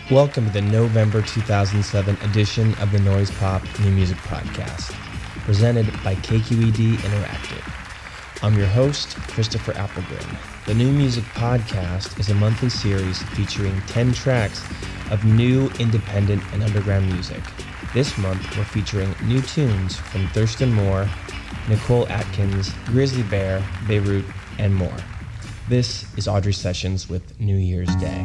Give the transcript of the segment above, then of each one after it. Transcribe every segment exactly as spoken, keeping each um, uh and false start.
Welcome to the November two thousand seven edition of the Noise Pop New Music Podcast, presented by K Q E D Interactive. I'm your host, Christopher Applegren. The New Music Podcast is a monthly series featuring ten tracks of new, independent, and underground music. This month, we're featuring new tunes from Thurston Moore, Nicole Atkins, Grizzly Bear, Beirut, and more. This is Audrey Sessions with New Year's Day.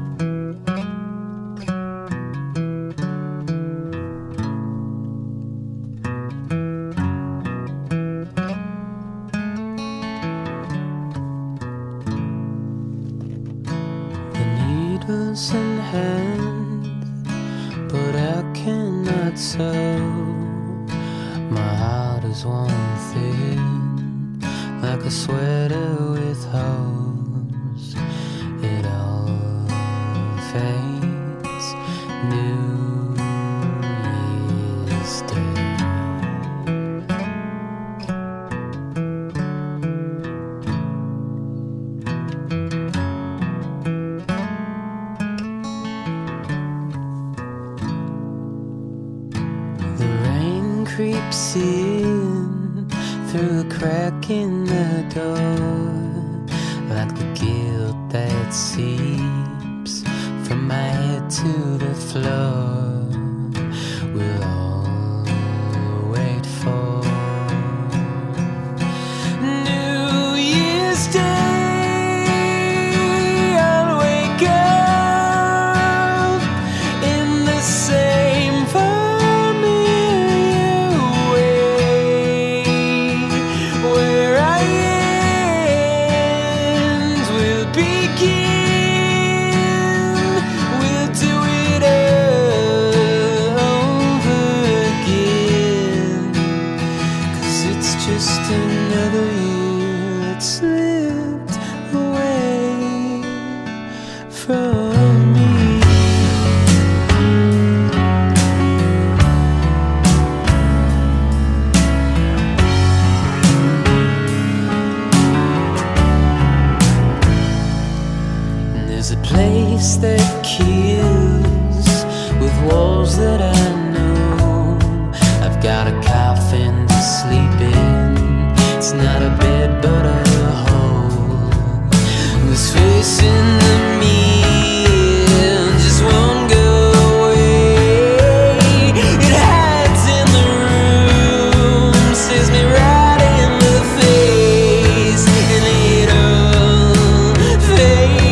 In hand, but I cannot sew. My heart is one thing, like a sweater with holes. It all fades. New Year's Day. Creeps in through a crack in the door, like the guilt that seeps from my head to the floor. We'll all wait for New Year's Day. I'll wake up in the same that kills with walls that I know. I've got a coffin to sleep in. It's not a bed but a hole. This face in the mirror just won't go away. It hides in the room, stares me right in the face, and it all fades.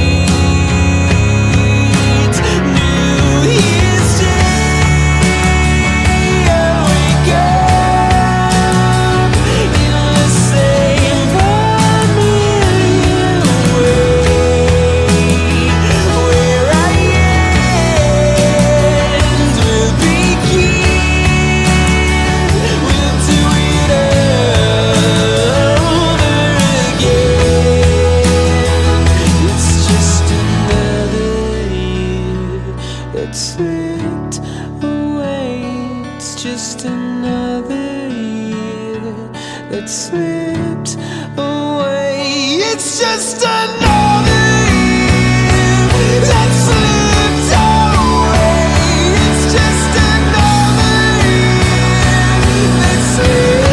Slipped away. It's just another year that slipped away. It's just another year that slipped away. It's just another year that slipped.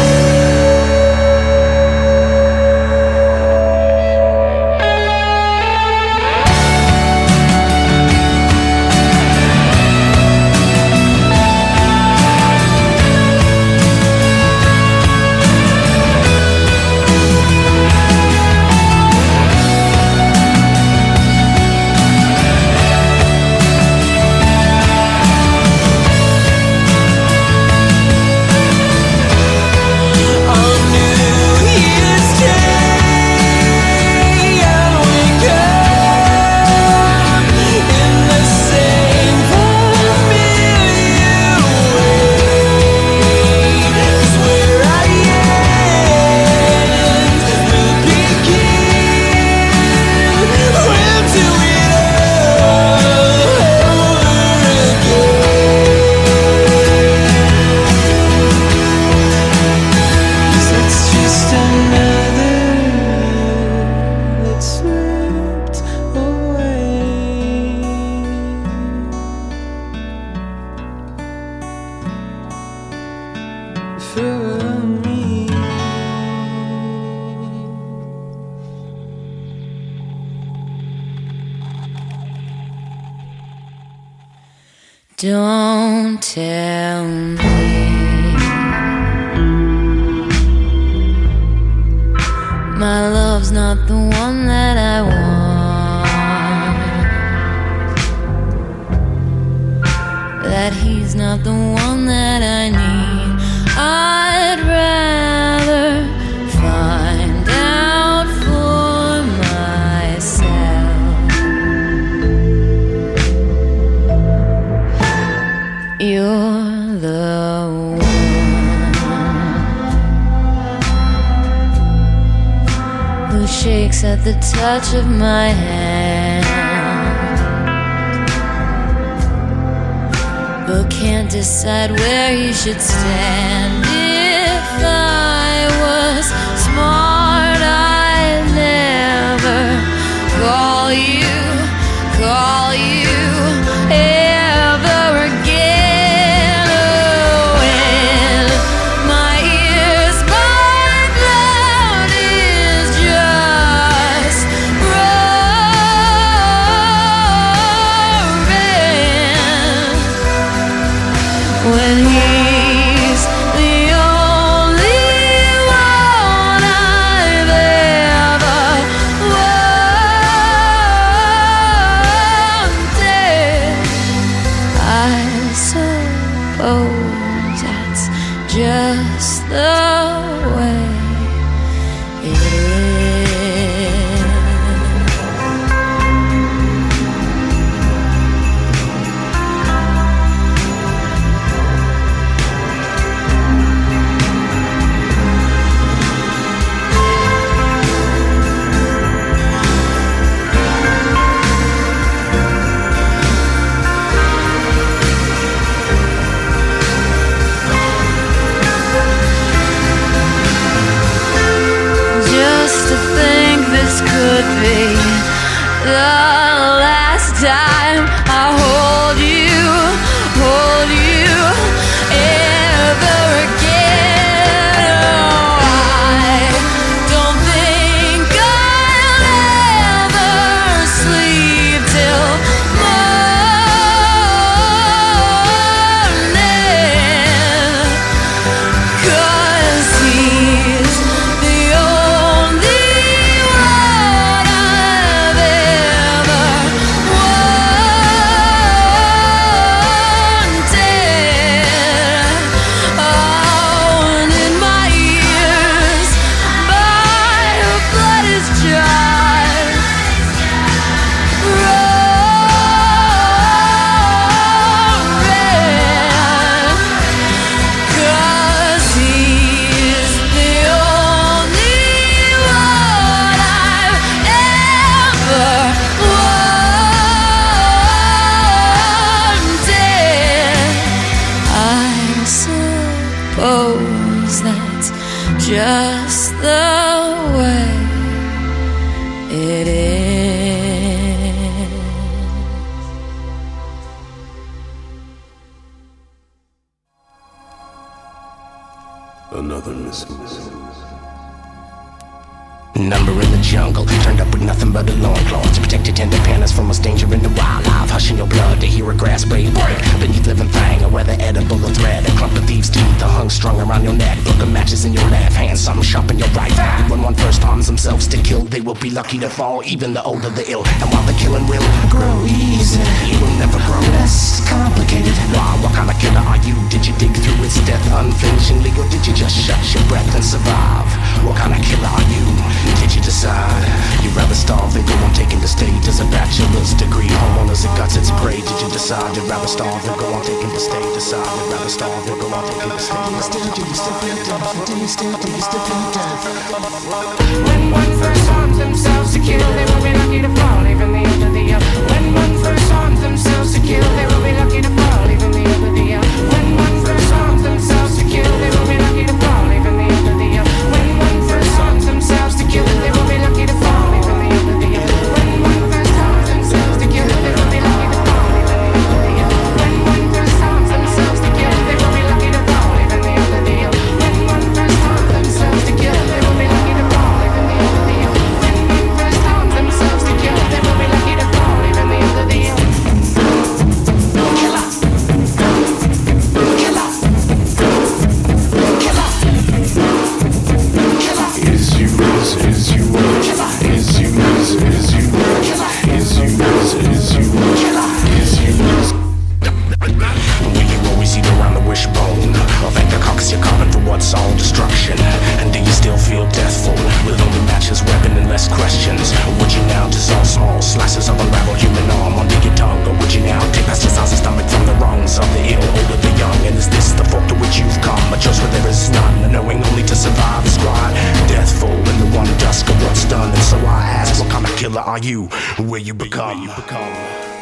for me. Don't tell me my love's not the one that I want, that he's not the one that I need. I'd rather find out for myself. You're the one who shakes at the touch of my hand, but can't decide where you should stand. If I was smart, I'd never call you, call you ever again. Oh, when my ears, my blood is just roaring. When he's the only one I've ever wanted, I suppose that's just the way it is. Just to think this could be the last time I hold you, hold you ever again. Oh, I don't think I'll ever sleep till morning, 'cause he's the only one I've ever wanted. Oh, and in my ears, my blood is just roaring. 'Cause he's the only one I've ever wanted. I suppose that's just the way it is. Another missing. Number in the jungle, turned up with nothing but a loincloth to protect your tender pandas from most danger in the wildlife. Hushing your blood to hear a grass blade break beneath living thing, or whether edible or thread. A clump of thieves' teeth, a hung strung around your neck. Book of matches in your left hand, something sharp in your right. When one first arms themselves to kill, they will be lucky to fall, even the older the ill. And while the killing will grow easy, it will never grow less complicated. Why, what kind of killer are you? Did you dig through its death unflinchingly, or did you just shut your breath and survive? What kind of killer are you? Did you decide you'd rather starve than go on taking the state as a bachelor's degree? Homeowners it guts its prey. Did you decide you'd rather starve than go on taking the state? Decide you'd rather starve than go on taking the state. Do you still, do you still feel death? Do you still, do you still feel death? When one first arms themselves to kill, they will be lucky to fall, even the older the young. When one first arms themselves to kill, they will be lucky to fall, even the older the young. When one first arms themselves to kill, they will be lucky to fall, even the older the young. When one first arms themselves to kill, they will be lucky to fall, even the older the young. When one first arms themselves to kill, they will be lucky to fall, even the older the young. When one first arms themselves to kill, they will be lucky to fall, even the older the young. When you? Who will you become? Who will you become?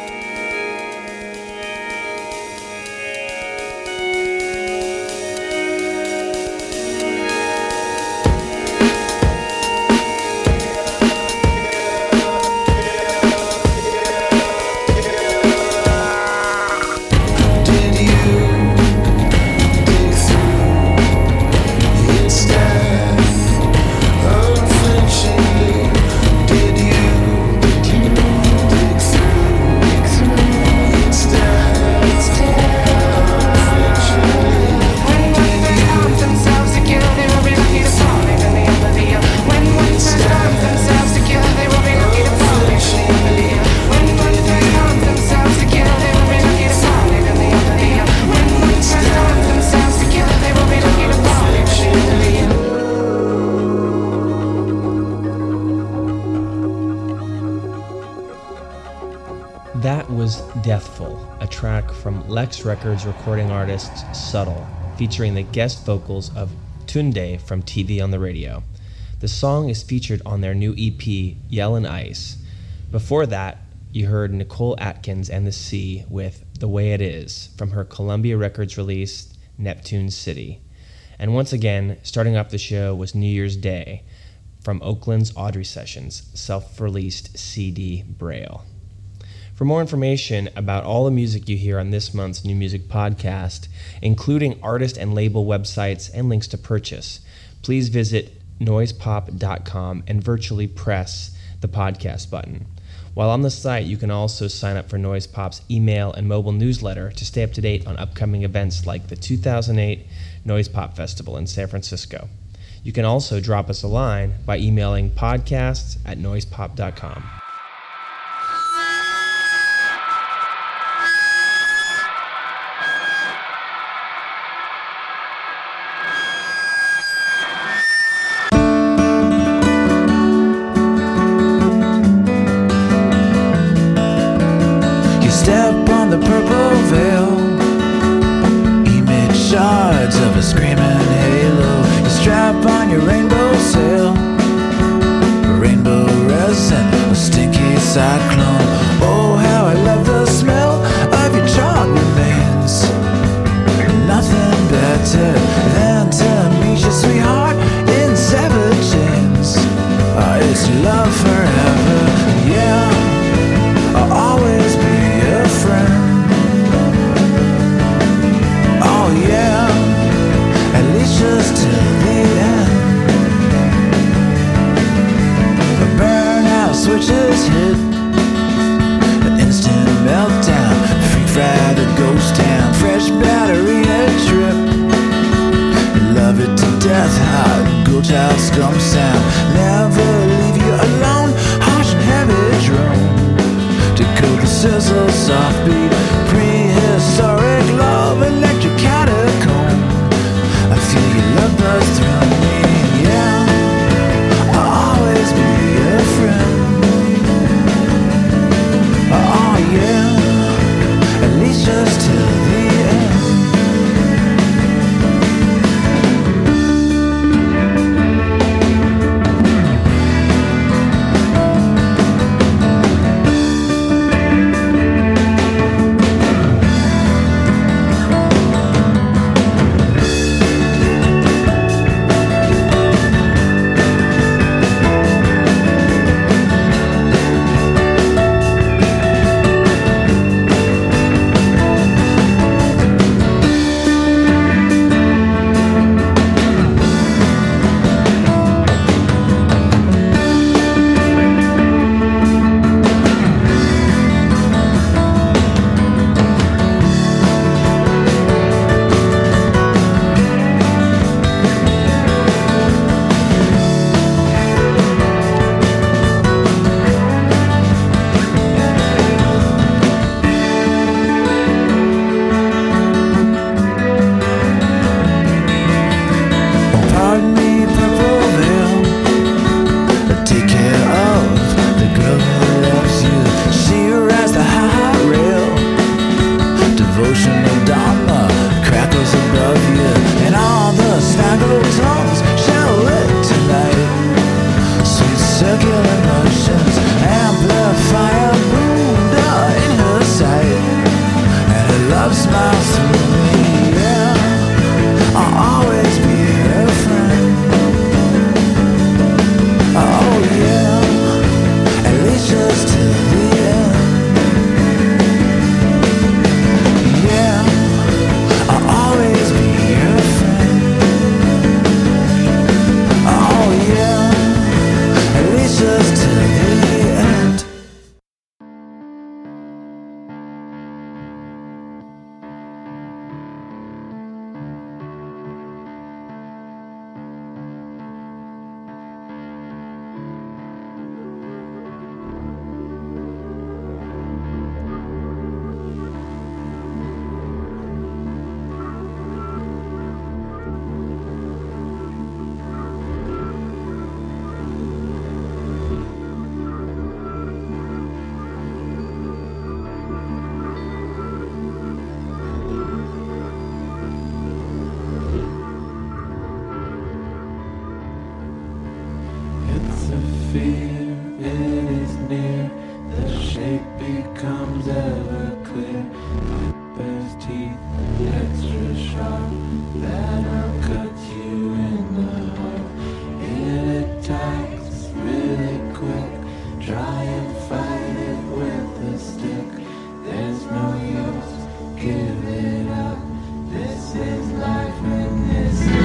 That was Deathful, a track from Lex Records recording artist Subtle, featuring the guest vocals of Tunde from T V on the Radio. The song is featured on their new E P, Yell and Ice. Before that, you heard Nicole Atkins and the Sea with The Way It Is from her Columbia Records release, Neptune City. And once again, starting off the show was New Year's Day from Oakland's Audrey Sessions, self-released C D Braille. For more information about all the music you hear on this month's New Music Podcast, including artist and label websites and links to purchase, please visit noise pop dot com and virtually press the podcast button. While on the site, you can also sign up for Noise Pop's email and mobile newsletter to stay up to date on upcoming events like the two thousand eight Noise Pop Festival in San Francisco. You can also drop us a line by emailing podcasts at noise pop dot com. Step on the purple veil, emit shards of a screaming halo. You strap on your rainbow sail, rainbow resin, a stinky cyclone. Oh, how I love the smell of your charred remains. Nothing better than to meet you, sweetheart, in severed chains. Oh, it's love forever, yeah, I'll always be a friend. Oh yeah, at least just till the end. The burnout switches hit, an instant meltdown, freak fry the ghost town, fresh battery a trip. Love it to death, hot ghoul child scum sound. Never leave you alone, harsh and heavy drone. Dakota sizzle, soft beat, prehistoric love, electric catacomb. I feel your love buzz through me, yeah, I'll always be a friend. Oh yeah, at least just till the end. Circular motions and give it up. This is life and this is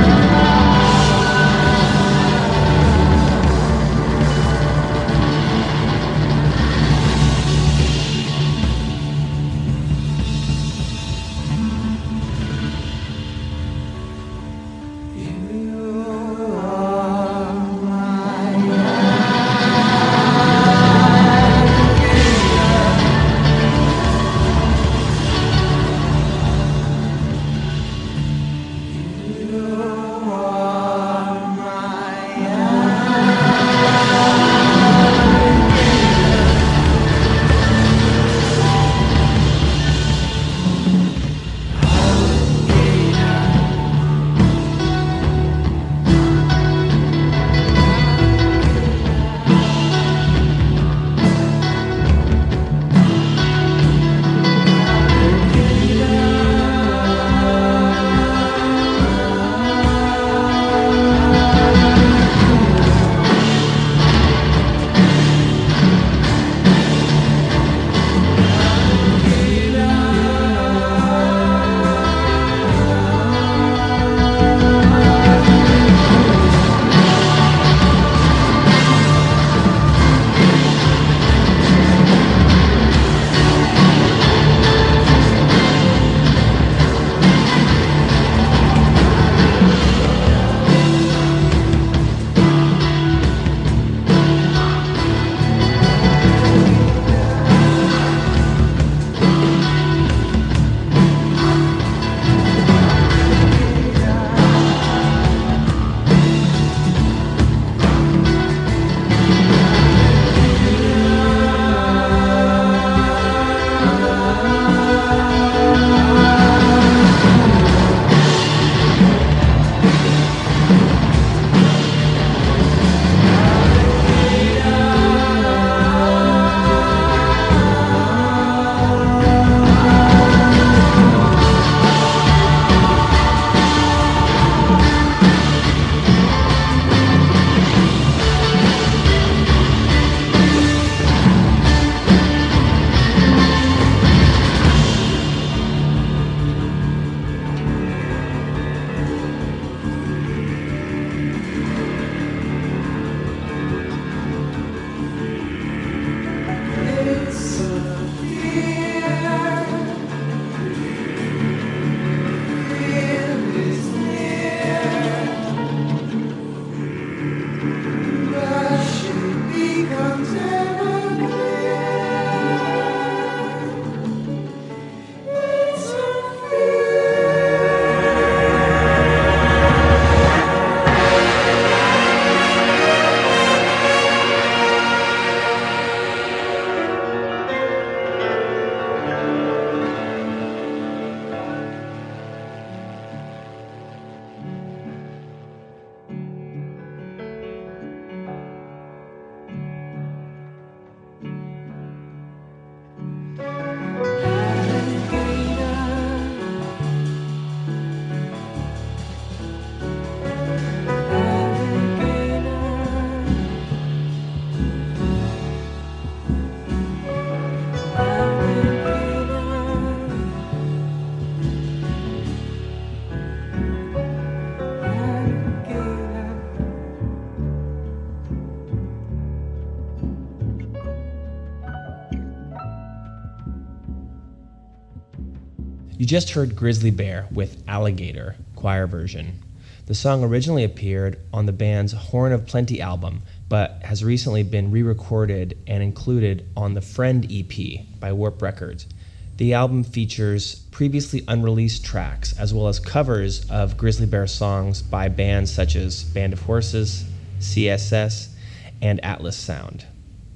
You just heard Grizzly Bear with Alligator, choir version. The song originally appeared on the band's Horn of Plenty album, but has recently been re-recorded and included on the Friend E P by Warp Records. The album features previously unreleased tracks, as well as covers of Grizzly Bear songs by bands such as Band of Horses, C S S, and Atlas Sound.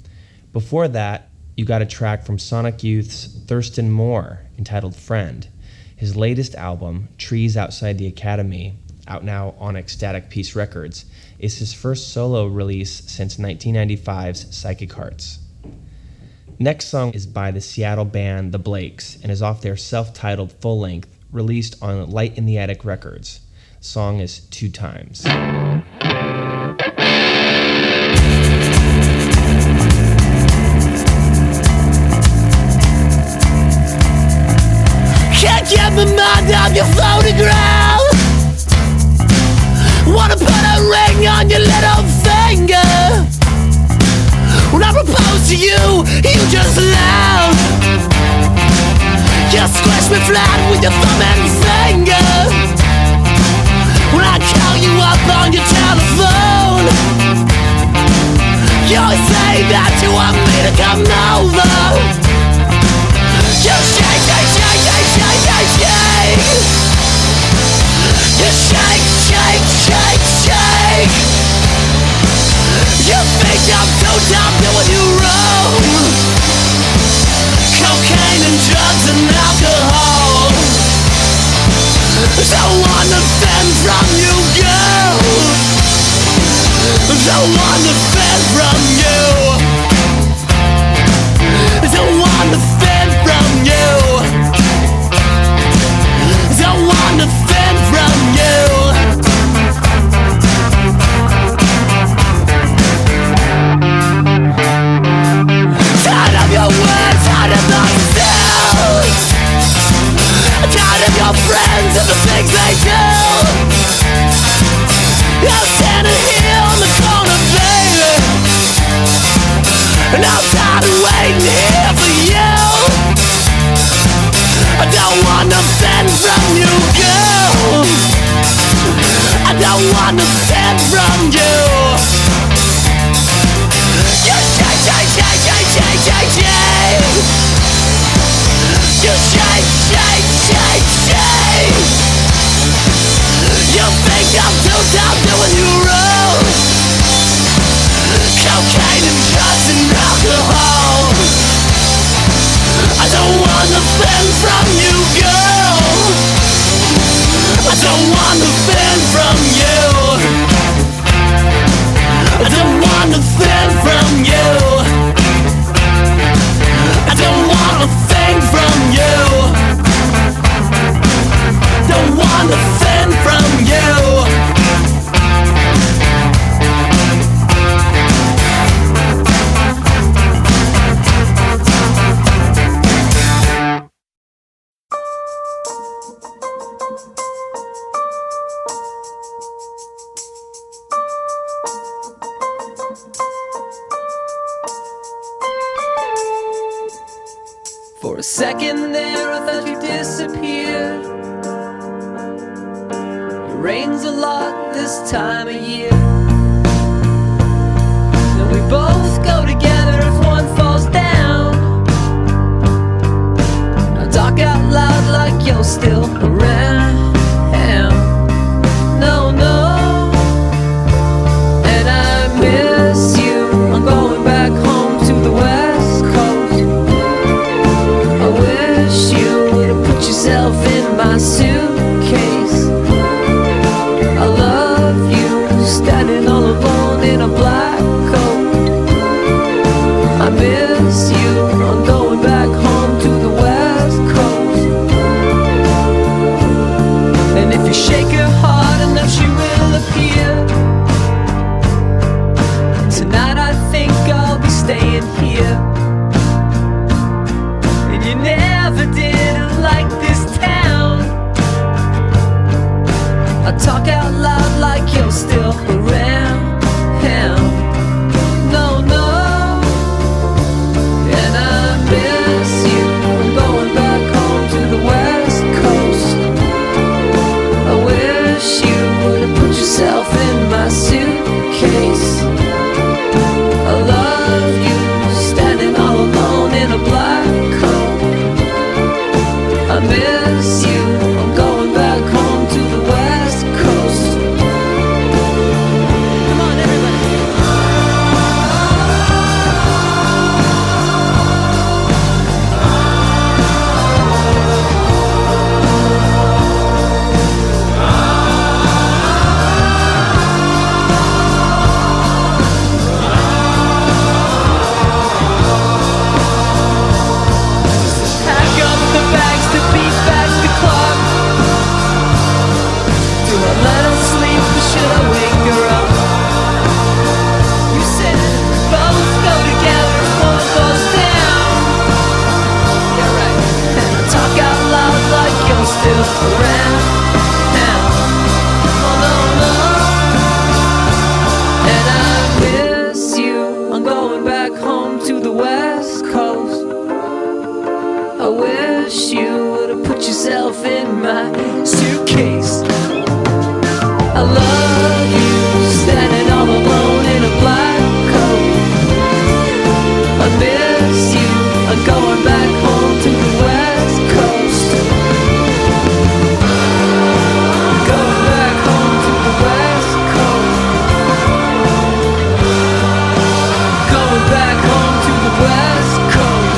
Before that, you got a track from Sonic Youth's Thurston Moore entitled Friend. His latest album, Trees Outside the Academy, out now on Ecstatic Peace Records, is his first solo release since nineteen ninety-five's Psychic Hearts. Next song is by the Seattle band The Blakes and is off their self-titled full-length released on Light in the Attic Records. The song is Two Times. the mind of your photograph. Wanna put a ring on your little finger. When I propose to you, you just laugh. You squish me flat with your thumb and finger. When I call you up on your telephone, you say that you want me to come over. You shake, shake, shake, shake, shake, shake, shake. You shake, shake, shake, shake. You think I'm too dumb doing you wrong. Cocaine and drugs and alcohol. Don't wanna fend from you, girl. Don't wanna fend from you. Don't wanna fend from you. Don't wanna fend from you. Tired of your words, tired of myself. Tired of your friends and the things they do. I'm standing here on the corner, baby, and I'm tired of waiting here for you. I don't wanna fend from you, girl. I don't wanna fend from you. You shake, shake, shake, shake, shake, shake, shake. You shake, shake, shake, shake. You think I'm too dumb doing you wrong. Cocaine and drugs and alcohol. I don't wanna fend from you, girl. I don't wanna fend from you. I don't wanna fend from you. I don't wanna fend from you. Don't wanna fend from you. For a second there I thought you disappeared. It rains a lot this time of year, and we both go together if one falls down. I talk out loud like you're still around. No, no. And I miss you. I'm going back home to the West Coast. I wish you would have put yourself in my suitcase. I love you, standing all alone in a black coat. I miss you, I'm going back home to the West Coast. And if you shake her hard enough, she will appear. Tonight I think I'll be staying here. And you never did like this town. I talk out loud like you're still around. No, no. And I miss you. I'm going back home to the West Coast. I wish you would have put yourself in my suitcase. I love you, standing all alone in a black coat. I miss you, I'm going back home to the West Coast. Come on, everybody. Pack up the bags to beat back the clock. myself in my suitcase. I love you, standing all alone in a black coat. I miss you, I'm going back home to the West Coast. Going back home to the West Coast. Going back home to the West Coast.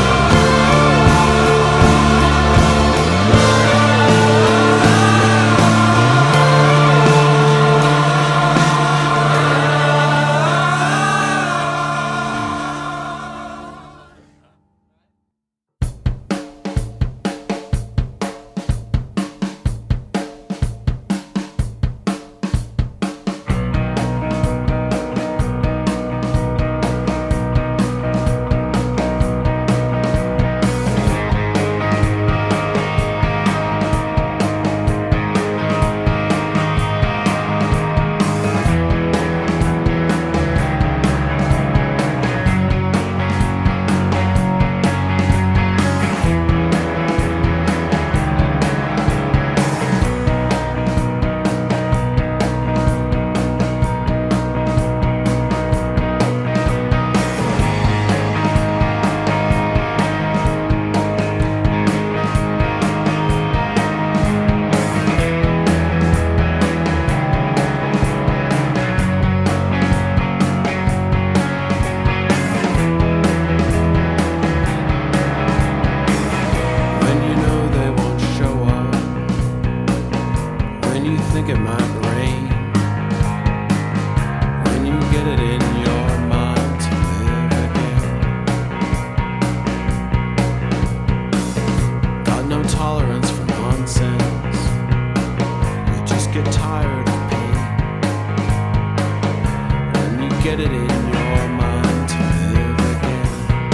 Get it in your mind to live again.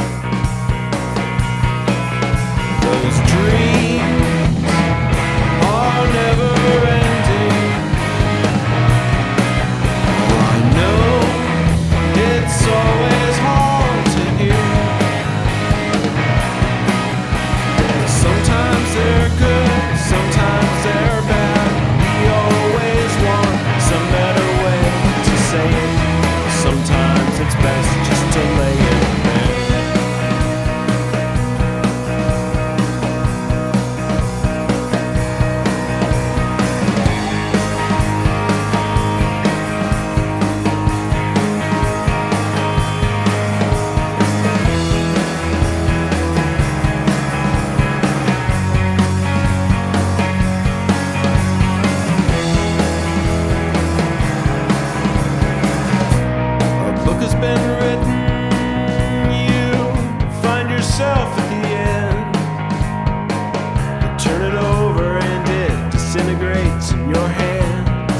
Those dreams are never ending. Oh, I know it's always hard to hear. Sometimes they're good, sometimes they're bad. We always want some better way to say it. Sometimes it's best just to lay it there. Been written, you find yourself at the end. You turn it over and it disintegrates in your hands.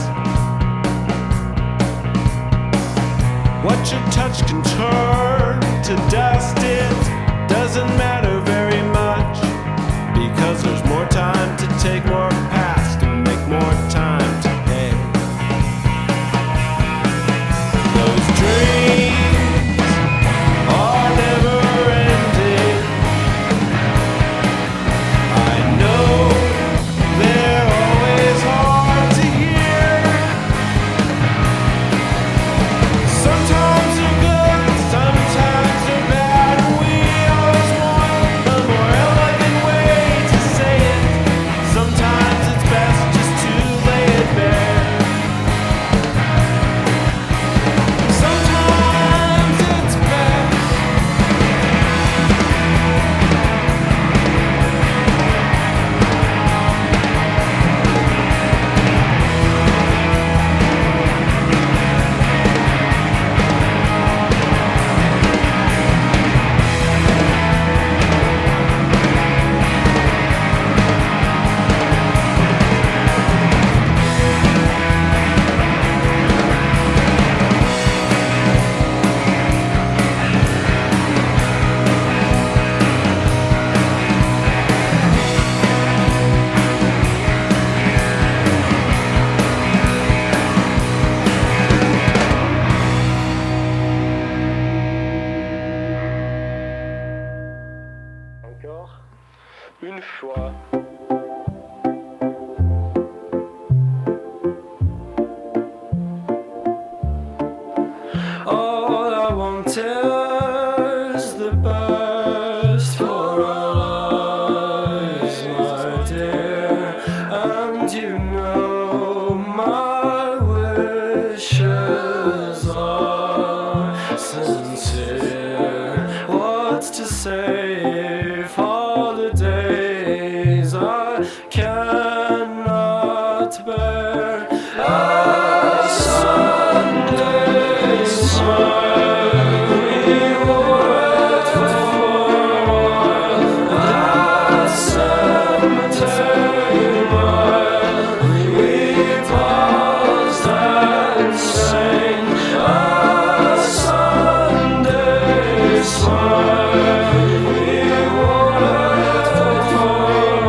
What you touch can turn to dust. It doesn't matter very much, because there's more time to take more past and make more time to pay. Those dreams sometimes they're good, sometimes they're bad. We always want cannot bear a Sunday smile. We worked for that cemetery mile. We paused and sang a Sunday smile. We worked for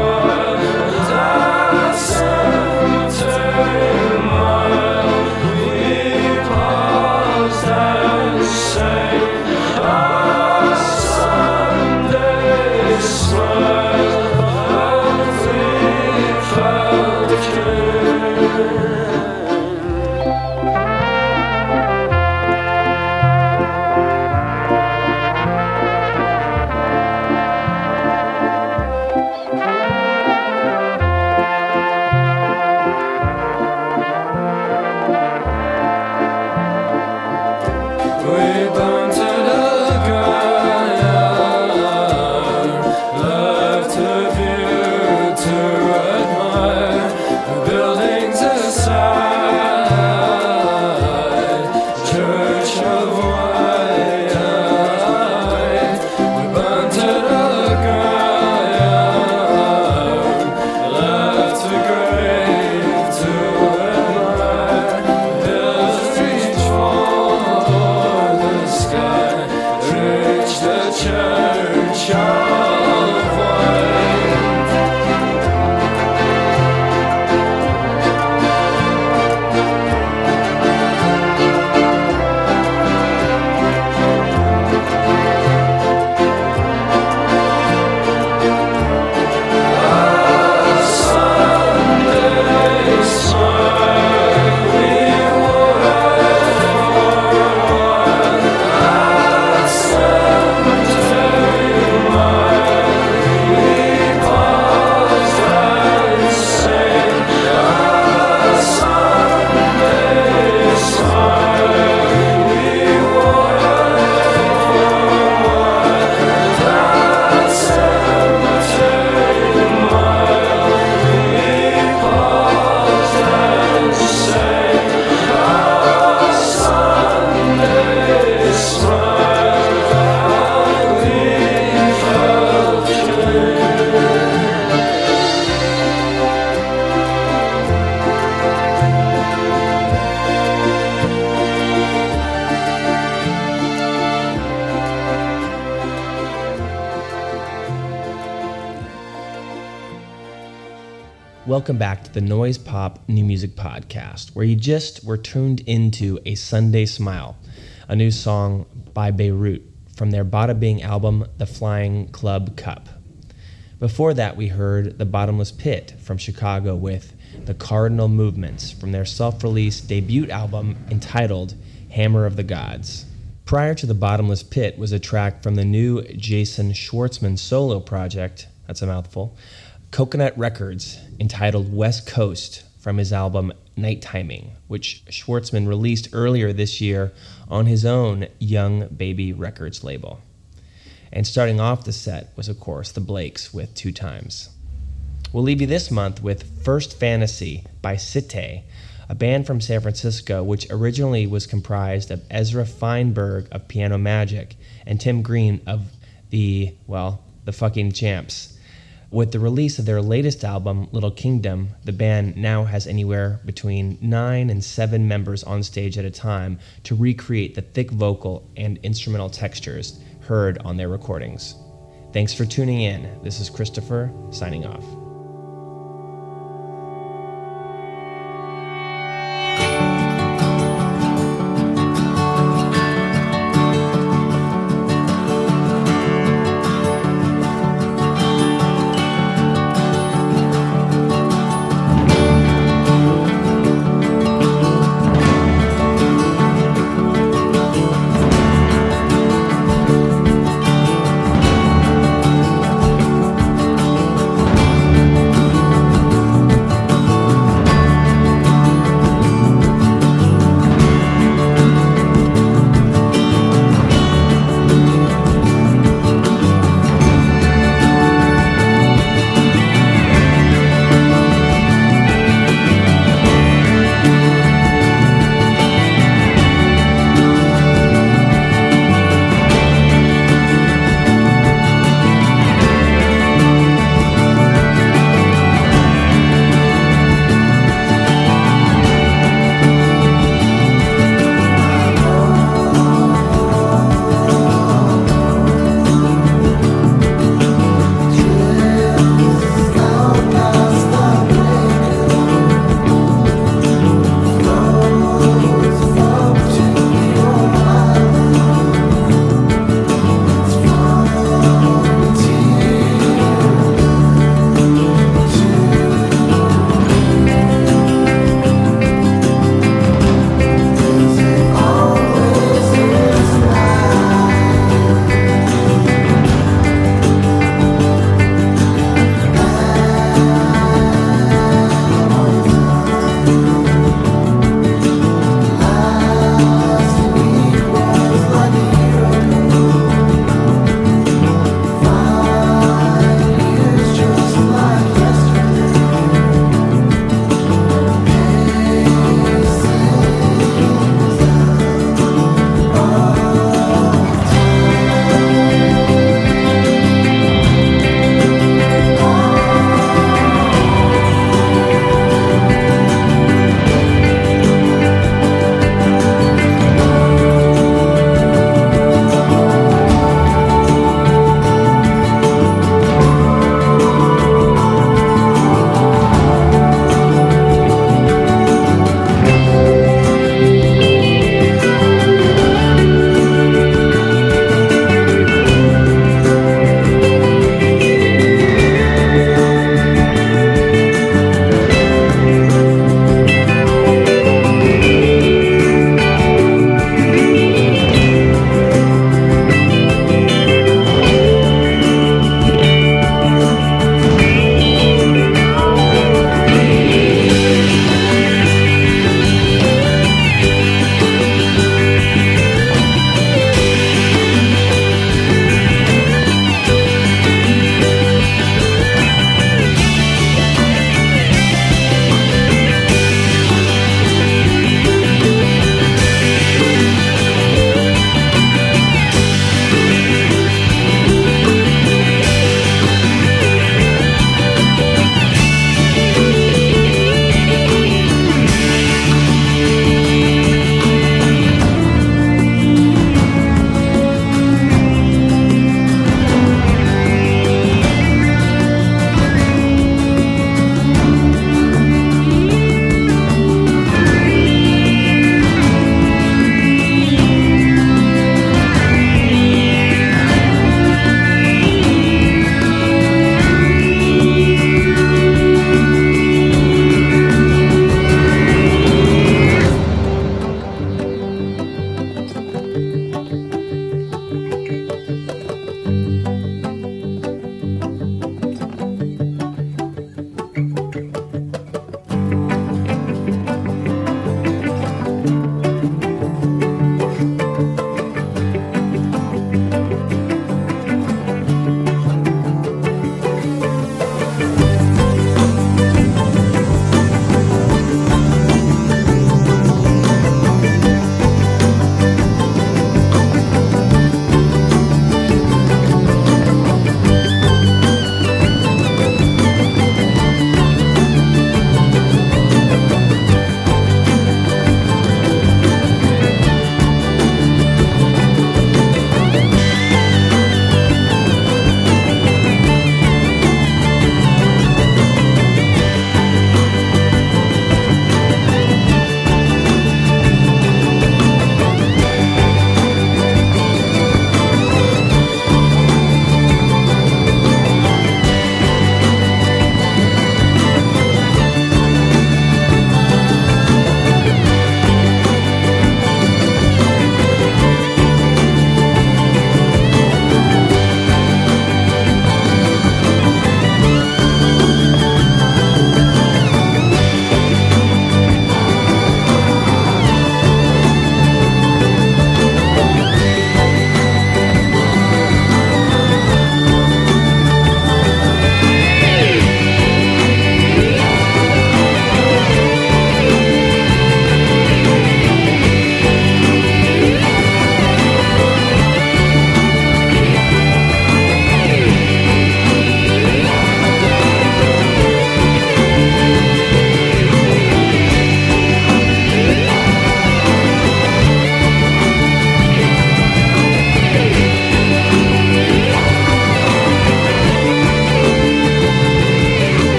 that cemetery mile. We paused and sang a Sunday smile. And we felt good. We burned to the ground, left a view to admire, the buildings aside, church of white. We burned to the ground, left a grave to admire, the hills reach for the sky, reach the church of white. Sunday smile. We worked for that cemetery mile. We paused and sang a Sunday smile. We worked for that cemetery mile. We paused and sang a Sunday smile. And we felt good. Welcome back to the Noise Pop New Music Podcast, where you just were tuned into A Sunday Smile, a new song by Beirut from their Bada Bing album, The Flying Club Cup. Before that, we heard The Bottomless Pit from Chicago with The Cardinal Movements from their self-released debut album entitled Hammer of the Gods. Prior to The Bottomless Pit was a track from the new Jason Schwartzman solo project, that's a mouthful, Coconut Records, entitled West Coast from his album Night Timing, which Schwartzman released earlier this year on his own Young Baby Records label. And starting off the set was, of course, the Blakes with Two Times. We'll leave you this month with First Fantasy by Cité, a band from San Francisco which originally was comprised of Ezra Feinberg of Piano Magic and Tim Green of the, well, the fucking Champs. With the release of their latest album, Little Kingdom, the band now has anywhere between nine and seven members on stage at a time to recreate the thick vocal and instrumental textures heard on their recordings. Thanks for tuning in. This is Christopher, signing off.